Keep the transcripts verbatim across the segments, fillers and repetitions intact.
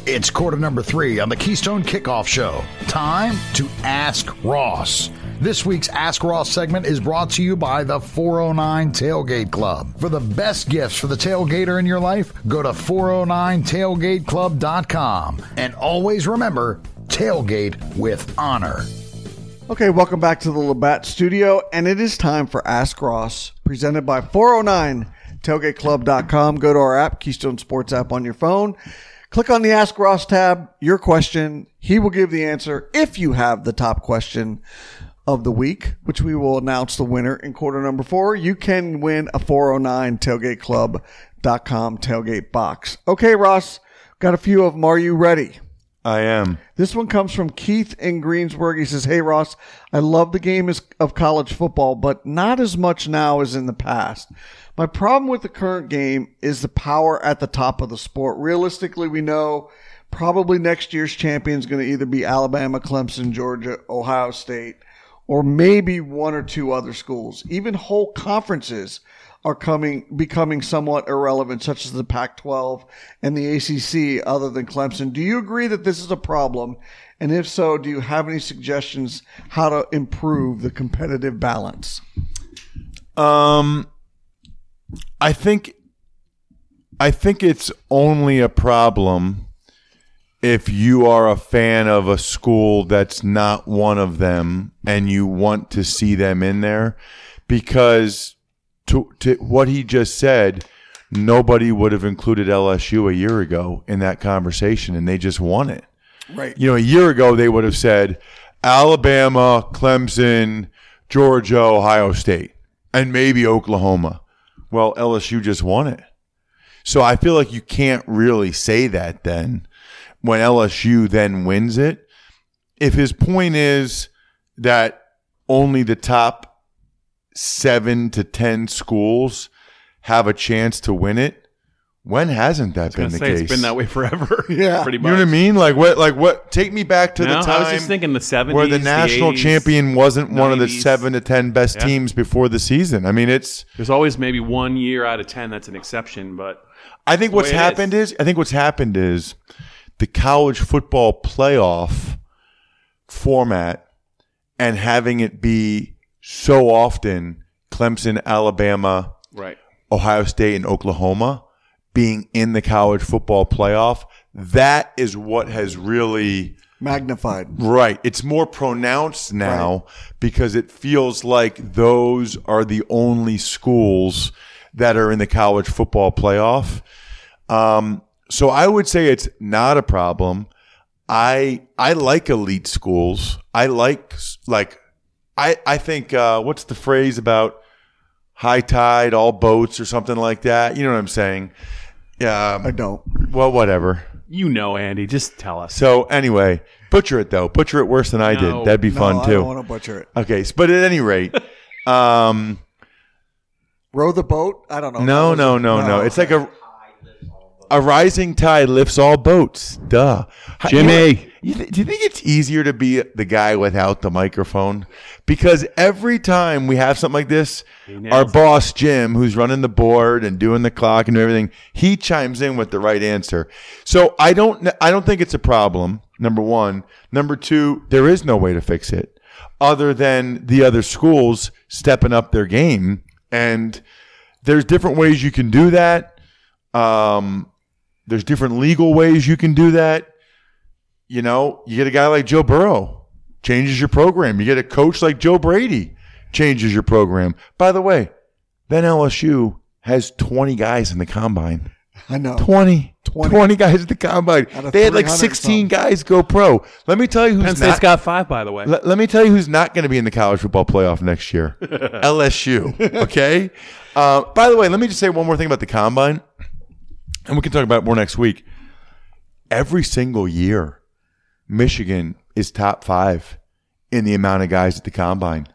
It's quarter number three on the Keystone Kickoff Show. Time to Ask Ross. This week's Ask Ross segment is brought to you by the four oh nine Tailgate Club. For the best gifts for the tailgater in your life, go to four oh nine tailgate club dot com. And always remember, tailgate with honor. Okay, welcome back to the Labatt Studio, and it is time for Ask Ross, presented by four oh nine tailgate club dot com. Go to our app, Keystone Sports app on your phone. Click on the Ask Ross tab, your question. He will give the answer if you have the top question of the week, which we will announce the winner in quarter number four. You can win a four oh nine tailgate club dot com tailgate box. Okay, Ross, got a few of them. Are you ready? I am. This one comes from Keith in Greensburg. He says, hey, Ross, I love the game of college football, but not as much now as in the past. My problem with the current game is the power at the top of the sport. Realistically, we know probably next year's champion is going to either be Alabama, Clemson, Georgia, Ohio State, or maybe one or two other schools. Even whole conferences are coming, becoming somewhat irrelevant, such as the Pac twelve and the A C C, other than Clemson. Do you agree that this is a problem? And if so, do you have any suggestions how to improve the competitive balance? Um, I think, I think it's only a problem if you are a fan of a school that's not one of them and you want to see them in there, because to, to what he just said, nobody would have included L S U a year ago in that conversation, and they just won it. Right. You know, a year ago they would have said Alabama, Clemson, Georgia, Ohio State, and maybe Oklahoma. Well, L S U just won it. So I feel like you can't really say that then when L S U then wins it. If his point is that only the top seven to ten schools have a chance to win it, when hasn't that been the say, case? It's been that way forever. Yeah. Pretty much. You know what I mean? Like what? Like what? Take me back to No, the time I was just thinking the seventies, where the national the eighties, champion wasn't one of the nineties. seven to ten best Yeah. teams before the season. I mean, it's. There's always maybe one year out of ten that's an exception, but I think the what's way it happened is. I think what's happened is the college football playoff format and having it be so often Clemson, Alabama, right. Ohio State, and Oklahoma being in the college football playoff, that is what has really Magnified. right. It's more pronounced now Right. because it feels like those are the only schools that are in the college football playoff. Um, so I would say it's not a problem. I I like elite schools. I like like I I think uh, what's the phrase about high tide, all boats, or something like that? You know what I'm saying? Yeah. I don't. Well, whatever. You know, Andy, just tell us. So anyway, butcher it though. Butcher it worse than I No. did. That'd be No, fun I too. don't want to butcher it. Okay, so, but at any rate, um, Row the boat? I don't know. no, That no, was- no, no. It's like a a rising tide lifts all boats. Duh, How- Jimmy. you know, you th- do you think it's easier to be the guy without the microphone? Because every time we have something like this, nails our it. boss Jim, who's running the board and doing the clock and everything, he chimes in with the right answer. So I don't, I don't think it's a problem. Number one. Number two, there is no way to fix it other than the other schools stepping up their game, and there's different ways you can do that. Um, there's different legal ways you can do that. You know, you get a guy like Joe Burrow, changes your program. You get a coach like Joe Brady, changes your program. By the way, then L S U has twenty guys in the combine. I know. twenty, twenty, twenty guys at the combine. Out of They had like three hundred sixteen something. guys go pro. Let me tell you Penn who's State's not. got five, by the way. Let, let me tell you who's not going to be in the college football playoff next year. L S U. Okay. Uh, by the way, let me just say one more thing about the combine, and we can talk about it more next week. Every single year, Michigan is top five in the amount of guys at the combine.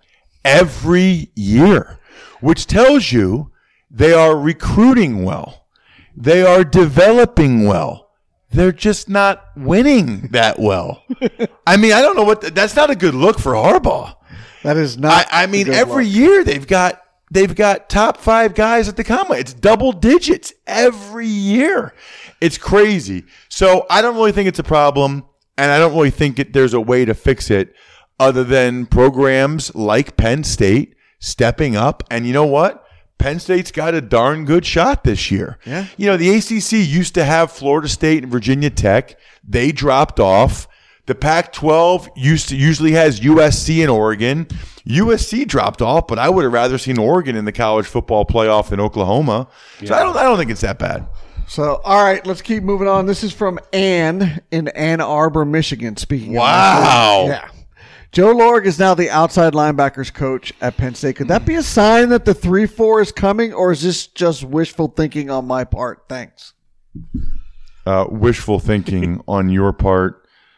Every year, which tells you they are recruiting well. They are developing well. They're just not winning that well. I mean, I don't know what the, that's not a good look for Harbaugh. That is not. I, I a mean, good every look. year they've got they've got top five guys at the combine. It's double digits every year, It's crazy. So I don't really think it's a problem, and I don't really think it, there's a way to fix it other than programs like Penn State stepping up. And you know what? Penn State's got a darn good shot this year. Yeah. You know, the A C C used to have Florida State and Virginia Tech. They dropped off. The Pac twelve used to usually has U S C and Oregon. U S C dropped off, but I would have rather seen Oregon in the college football playoff than Oklahoma. Yeah. So I don't I don't think it's that bad. So, all right, let's keep moving on. This is from Ann in Ann Arbor, Michigan. Speaking wow. of yeah. Joe Lorig is now the outside linebackers coach at Penn State. Could that be a sign that the three four is coming, or is this just wishful thinking on my part? Thanks. Uh, wishful thinking on your part.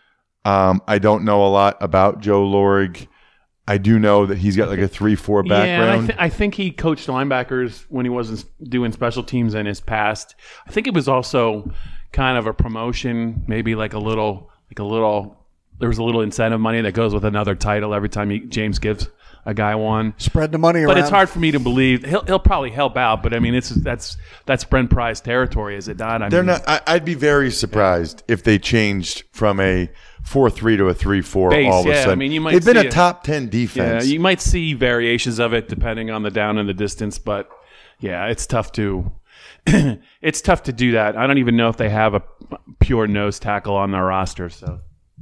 Um, I don't know a lot about Joe Lorig. I do know that he's got like a three four background. Yeah, I, th- I think he coached linebackers when he wasn't doing special teams in his past. I think it was also kind of a promotion, maybe like a little, like a little. There was a little incentive money that goes with another title every time he, James gives a guy one. Spread the money around. But it's hard for me to believe he'll he'll probably help out. But I mean, it's that's that's Brent Pry's territory, is it not? I They're mean, not. I, I'd be very surprised yeah. if they changed from a four three to a three four Base, all of yeah. a sudden. I mean, you might They've been see a top ten defense. Yeah, you might see variations of it depending on the down and the distance, but yeah, it's tough to it's tough to do that. I don't even know if they have a pure nose tackle on their roster. So,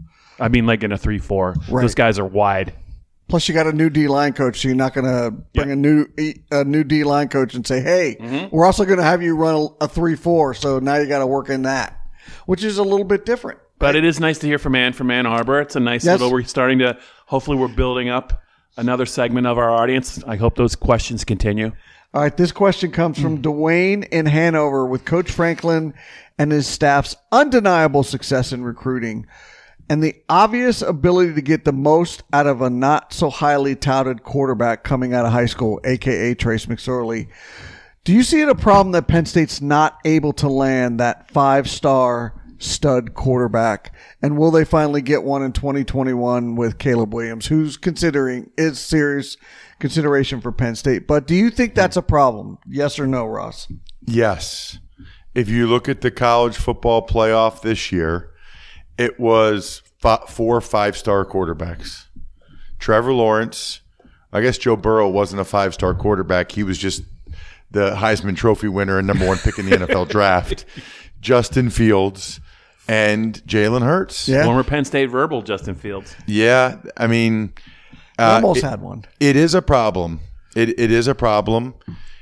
I mean, like in a three four, right. Those guys are wide. Plus, you got a new D-line coach, so you're not going to bring yep. a new a new D-line coach and say, hey, mm-hmm. we're also going to have you run a three four, so now you got to work in that, which is a little bit different. But it is nice to hear from Ann from Ann Arbor. It's a nice yes. little, we're starting to, hopefully we're building up another segment of our audience. I hope those questions continue. All right, this question comes from Dwayne in Hanover. With Coach Franklin and his staff's undeniable success in recruiting and the obvious ability to get the most out of a not so highly touted quarterback coming out of high school, a k a. Trace McSorley, do you see it a problem that Penn State's not able to land that five-star stud quarterback? And will they finally get one in twenty twenty-one with Caleb Williams, who's considering is serious consideration for Penn State? But do you think that's a problem? Yes or no, Ross? Yes. If you look at the college football playoff this year, it was f- four five-star quarterbacks. Trevor Lawrence, I guess Joe Burrow wasn't a five-star quarterback. He was just the Heisman Trophy winner and number one pick in the N F L draft. Justin Fields and Jalen Hurts. Yeah. Former Penn State verbal Justin Fields. Yeah, I mean, uh, almost it, had one. It is a problem. It it is a problem.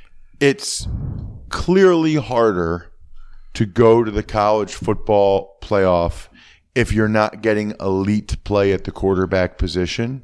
It's clearly harder to go to the college football playoff if you're not getting elite play at the quarterback position.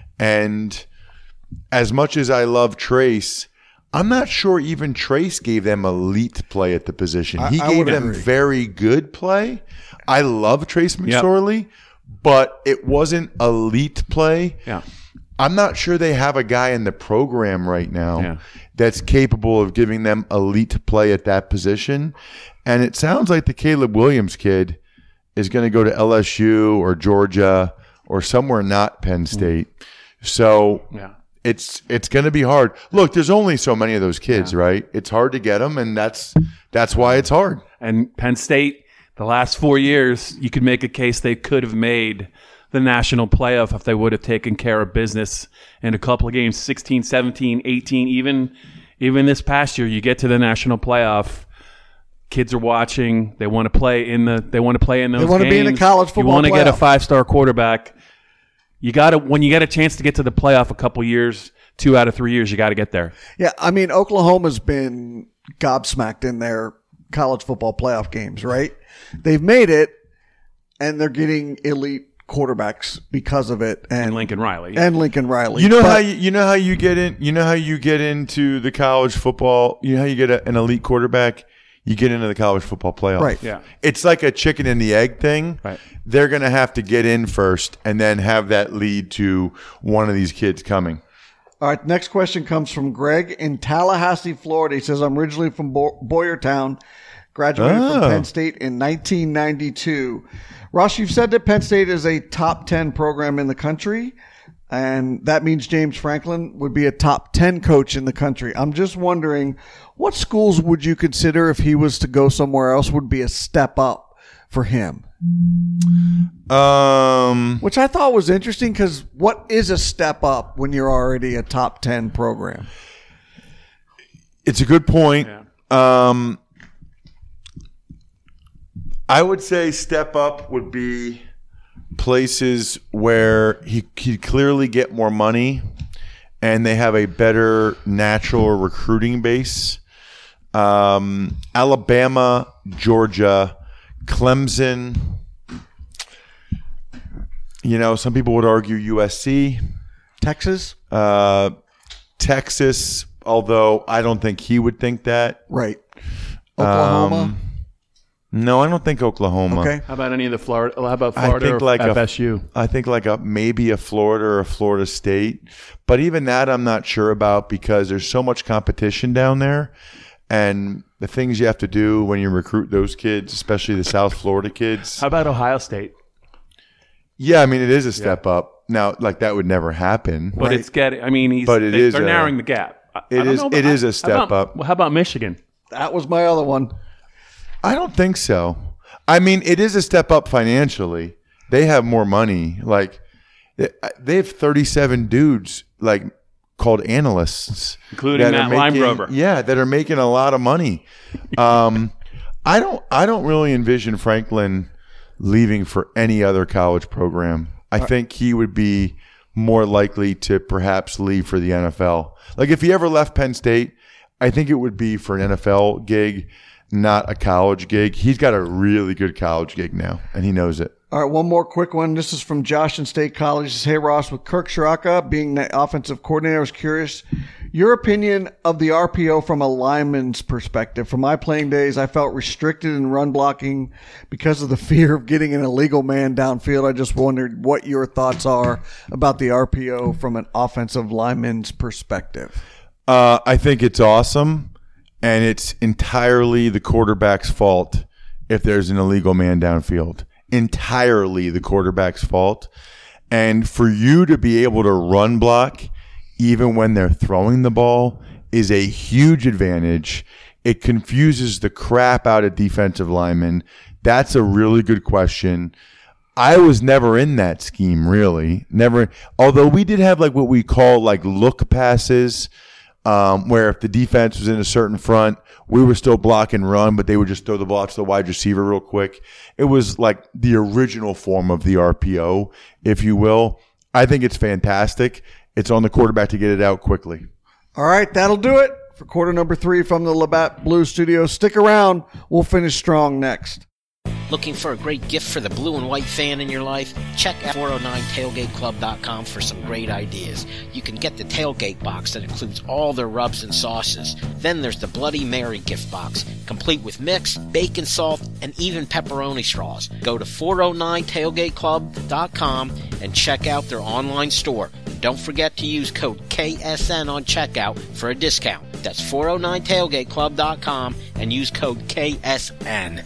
And as much as I love Trace, I'm not sure even Trace gave them elite play at the position. He I, I gave them agree. very good play. I love Trace McSorley, yep. but it wasn't elite play. Yeah. I'm not sure they have a guy in the program right now yeah. that's capable of giving them elite play at that position. And it sounds like the Caleb Williams kid is going to go to L S U or Georgia or somewhere not Penn State. Mm. So yeah. it's it's going to be hard. Look, there's only so many of those kids, yeah. right? It's hard to get them, and that's that's why it's hard. And Penn State, the last four years, you could make a case they could have made the national playoff if they would have taken care of business in a couple of games, sixteen, seventeen, eighteen, even even this past year. You get to the national playoff. Kids are watching. They want to play in the. They want to play in those. They want games. to be in the college football. You want to playoff. get a five-star quarterback. You got to when you get a chance to get to the playoff a couple years, two out of three years, you got to get there. Yeah, I mean Oklahoma's been gobsmacked in their college football playoff games, right? They've made it, and they're getting elite quarterbacks because of it. And, and Lincoln Riley. And Lincoln Riley. You know but, how you, you know how you get in. You know how you get into the college football. You know how you get a, an elite quarterback. You get into the college football playoff. Right. Yeah. It's like a chicken and the egg thing. Right. They're going to have to get in first and then have that lead to one of these kids coming. All right. Next question comes from Greg in Tallahassee, Florida. He says, I'm originally from Bo- Boyertown, graduated oh. from Penn State in nineteen ninety-two. Ross, you've said that Penn State is a top ten program in the country. and that means James Franklin would be a top ten coach in the country. I'm just wondering, what schools would you consider if he was to go somewhere else would be a step up for him? Um, Which I thought was interesting, because what is a step up when you're already a top ten program? It's a good point. Yeah. Um, I would say step up would be places where he could clearly get more money and they have a better natural recruiting base. Um, Alabama, Georgia, Clemson. You know, some people would argue U S C. Texas? Uh, Texas, although I don't think he would think that. Right. Oklahoma? Um, no, I don't think Oklahoma. Okay. How about any of the Florida? How about I Florida think or like a- F S U? I think like a maybe a Florida or a Florida State, but even that I'm not sure about because there's so much competition down there, and the things you have to do when you recruit those kids, especially the South Florida kids. How about Ohio State? Yeah, I mean it is a step up. Now, like that would never happen. But it's getting. I mean, he's. But it they, is They're a- narrowing the gap. I- I it don't is- know it about- is a how step about- up. well, How about Michigan? That was my other one. I don't think so. I mean, it is a step up financially. They have more money. Like they have thirty-seven dudes like called analysts, Including that are Matt making- Limerover. Yeah, that are making a lot of money. Um, I don't. I don't really envision Franklin leaving for any other college program. I think he would be more likely to perhaps leave for the N F L. Like if he ever left Penn State, I think it would be for an N F L gig, not a college gig. He's got a really good college gig now, and he knows it. All right, one more quick one. This is from Josh in State College. It says, hey, Ross, with Kirk Shiraka being the offensive coordinator, I was curious, your opinion of the R P O from a lineman's perspective. From my playing days, I felt restricted in run blocking because of the fear of getting an illegal man downfield. I just wondered what your thoughts are about the R P O from an offensive lineman's perspective. Uh, I think it's awesome, and it's entirely the quarterback's fault if there's an illegal man downfield. Entirely the quarterback's fault. And for you to be able to run block even when they're throwing the ball is a huge advantage. It confuses the crap out of defensive linemen. That's a really good question. I was never in that scheme, really. Never. Although we did have like what we call like look passes, um, where if the defense was in a certain front, we were still block and run, but they would just throw the ball to the wide receiver real quick. It was like the original form of the R P O, if you will. I think it's fantastic. It's on the quarterback to get it out quickly. All right, that'll do it for quarter number three from the Labatt Blue Studio. Stick around. We'll finish strong next. Looking for a great gift for the blue and white fan in your life? Check out four oh nine tailgate club dot com for some great ideas. You can get the tailgate box that includes all their rubs and sauces. Then there's the Bloody Mary gift box, complete with mix, bacon salt, and even pepperoni straws. Go to four oh nine tailgate club dot com and check out their online store. Don't forget to use code K S N on checkout for a discount. That's four oh nine tailgate club dot com and use code K S N.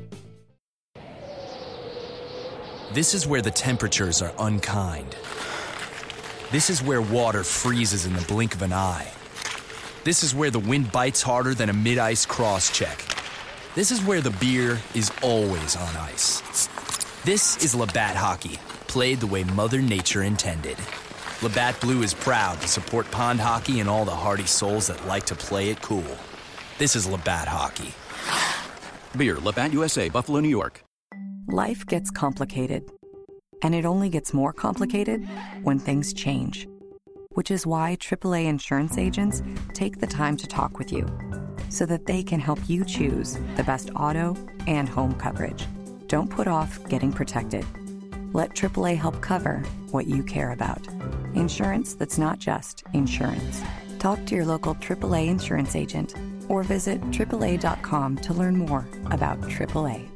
This is where the temperatures are unkind. This is where water freezes in the blink of an eye. This is where the wind bites harder than a mid-ice cross-check. This is where the beer is always on ice. This is Labatt Hockey, played the way Mother Nature intended. Labatt Blue is proud to support pond hockey and all the hardy souls that like to play it cool. This is Labatt Hockey. Beer, Labatt U S A, Buffalo, New York. Life gets complicated, and it only gets more complicated when things change, which is why triple A insurance agents take the time to talk with you so that they can help you choose the best auto and home coverage. Don't put off getting protected. Let triple A help cover what you care about. Insurance that's not just insurance. Talk to your local triple A insurance agent or visit triple A dot com to learn more about triple A.